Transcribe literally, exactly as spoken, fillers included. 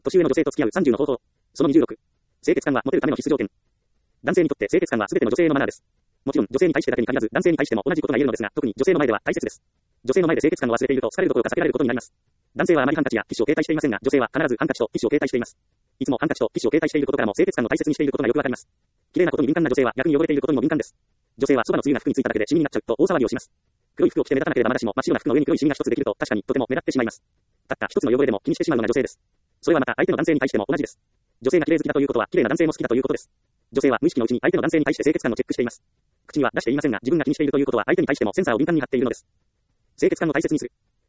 年上の女性と付き合うさんじゅうの方法。そのにじゅうろく。清潔感はモテるための必須条件。男性にとって清潔感は全ての女性のマナーです。もちろん女性に対してだけに限らず男性に対しても同じことが言えるのですが、特に女性の前では大切です。女性の前で清潔感を忘れていると好かれるどころか避けられることになります。男性はあまりハンカチやティッシュを携帯していませんが、女性は必ずハンカチとティッシュを携帯しています。いつもハンカチとティッシュを携帯していることからも清潔感を大切にしていることがよくわかります。綺麗なことに敏感な女性は逆に汚れていることにも敏感です。女性はそばのつゆが服についただけでシミになっちゃうと大騒ぎをします。黒い服を着て目立たなければまだしも真っ白な服の上に黒いシミが一つできると確かにとても目立ってしまいます。たった一つの汚れでも気にしてしまうのが女性です。それはまた相手の男性に対しても同じです。女性が綺麗好きだということは綺麗な男性も好きだということです。女性は無意識のうちに相手の男性に対して清潔感をチェックしています。口には出していませんが自分が気にしているということは相手に対してもセンサーを敏感に張っているのです。清潔感を大切にする。